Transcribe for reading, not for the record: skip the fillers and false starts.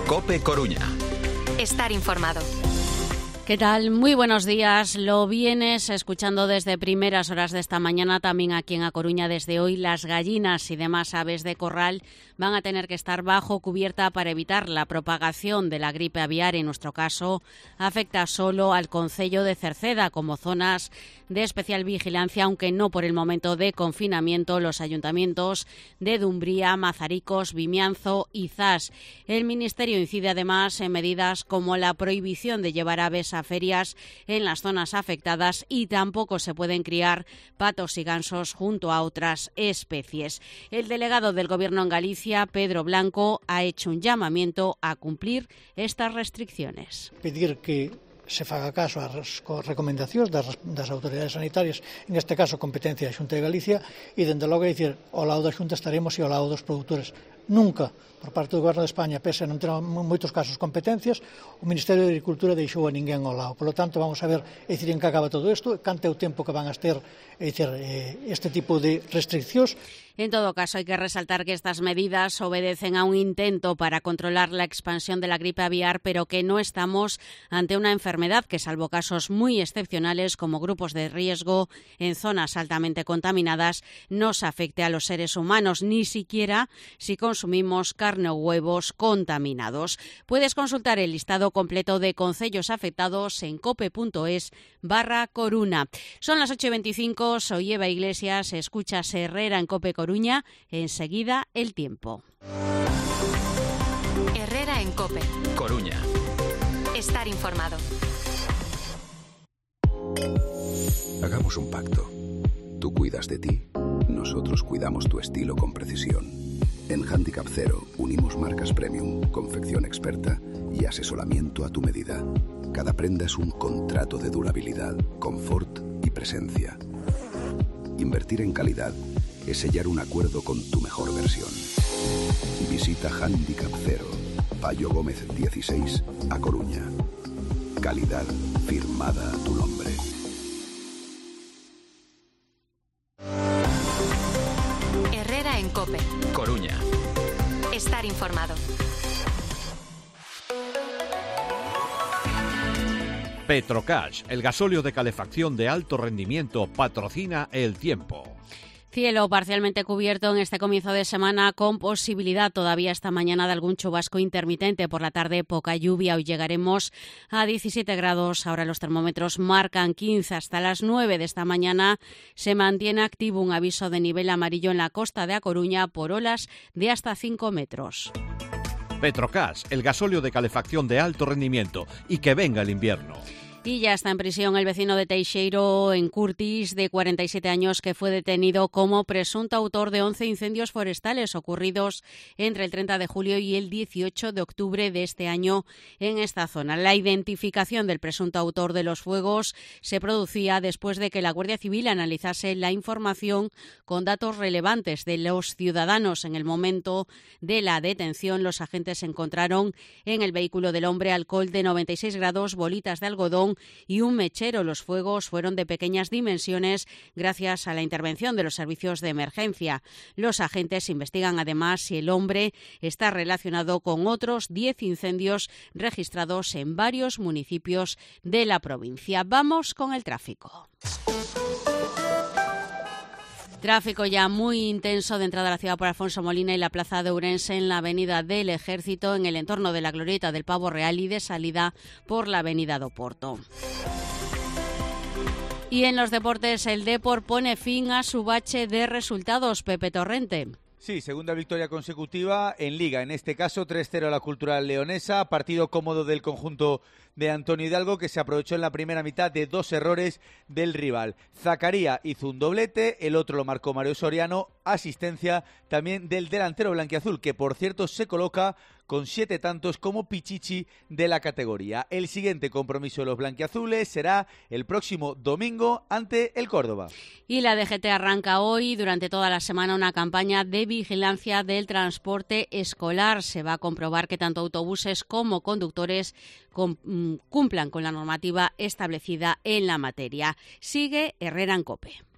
COPE Coruña. Estar informado. ¿Qué tal? Muy buenos días. Lo vienes escuchando desde primeras horas de esta mañana, también aquí en A Coruña desde hoy. Las gallinas y demás aves de corral van a tener que estar bajo cubierta para evitar la propagación de la gripe aviar. En nuestro caso, afecta solo al concello de Cerceda como zonas de especial vigilancia, aunque no por el momento de confinamiento. Los ayuntamientos de Dumbría, Mazaricos, Vimianzo y Zas. El Ministerio incide además en medidas como la prohibición de llevar aves a ferias en las zonas afectadas y tampoco se pueden criar patos y gansos junto a otras especies. El delegado del Gobierno en Galicia, Pedro Blanco, ha hecho un llamamiento a cumplir estas restricciones. Pedir que se faga caso ás recomendacións das autoridades sanitarias, en este caso competencia da Xunta de Galicia, e dende logo dicir, ao lado da Xunta estaremos e ao lado dos produtores. Nunca, por parte do Goberno de España, pese a non ter moitos casos competencias, o Ministerio de Agricultura deixou a ninguén ao lado. Por lo tanto, vamos a ver en que acaba todo isto, canto é o tempo que van a ter este tipo de restriccións. En todo caso, hay que resaltar que estas medidas obedecen a un intento para controlar la expansión de la gripe aviar, pero que no estamos ante una enfermedad que, salvo casos muy excepcionales como grupos de riesgo en zonas altamente contaminadas, nos afecte a los seres humanos, ni siquiera si consumimos carne o huevos contaminados. Puedes consultar el listado completo de concellos afectados en cope.es/Coruna. Son las 8:25, soy Eva Iglesias, escuchas Herrera en COPE Coruña, enseguida el tiempo. Herrera en COPE Coruña. Estar informado. Hagamos un pacto. Tú cuidas de ti, nosotros cuidamos tu estilo con precisión. En Handicap Zero unimos marcas premium, confección experta y asesoramiento a tu medida. Cada prenda es un contrato de durabilidad, confort y presencia. Invertir en calidad es sellar un acuerdo con tu mejor versión. Visita Handicap Zero, Payo Gómez 16, A Coruña. Calidad firmada a tu nombre. Herrera en COPE Coruña. Estar informado. Petrocash, el gasóleo de calefacción de alto rendimiento, patrocina el tiempo. Cielo parcialmente cubierto en este comienzo de semana, con posibilidad todavía esta mañana de algún chubasco intermitente. Por la tarde, poca lluvia. Hoy llegaremos a 17 grados. Ahora los termómetros marcan 15. Hasta las 9 de esta mañana se mantiene activo un aviso de nivel amarillo en la costa de A Coruña por olas de hasta 5 metros. Petrocash, el gasóleo de calefacción de alto rendimiento, y que venga el invierno. Y ya está en prisión el vecino de Teixeiro, en Curtis, de 47 años, que fue detenido como presunto autor de 11 incendios forestales ocurridos entre el 30 de julio y el 18 de octubre de este año en esta zona. La identificación del presunto autor de los fuegos se producía después de que la Guardia Civil analizase la información con datos relevantes de los ciudadanos. En el momento de la detención, los agentes encontraron en el vehículo del hombre alcohol de 96 grados, bolitas de algodón y un mechero. Los fuegos fueron de pequeñas dimensiones gracias a la intervención de los servicios de emergencia. Los agentes investigan además si el hombre está relacionado con otros 10 incendios registrados en varios municipios de la provincia. Vamos con el tráfico. Tráfico ya muy intenso de entrada a la ciudad por Alfonso Molina y la plaza de Ourense, en la avenida del Ejército, en el entorno de la Glorieta del Pavo Real, y de salida por la avenida do Porto. Y en los deportes, el Depor pone fin a su bache de resultados. Pepe Torrente. Sí, segunda victoria consecutiva en Liga, en este caso 3-0 a la Cultural Leonesa, partido cómodo del conjunto de Antonio Hidalgo, que se aprovechó en la primera mitad de dos errores del rival. Zacaría hizo un doblete, el otro lo marcó Mario Soriano, asistencia también del delantero blanquiazul, que por cierto se coloca con 7 tantos como Pichichi de la categoría. El siguiente compromiso de los blanquiazules será el próximo domingo ante el Córdoba. Y la DGT arranca hoy, durante toda la semana, una campaña de vigilancia del transporte escolar. Se va a comprobar que tanto autobuses como conductores cumplan con la normativa establecida en la materia. Sigue Herrera en COPE.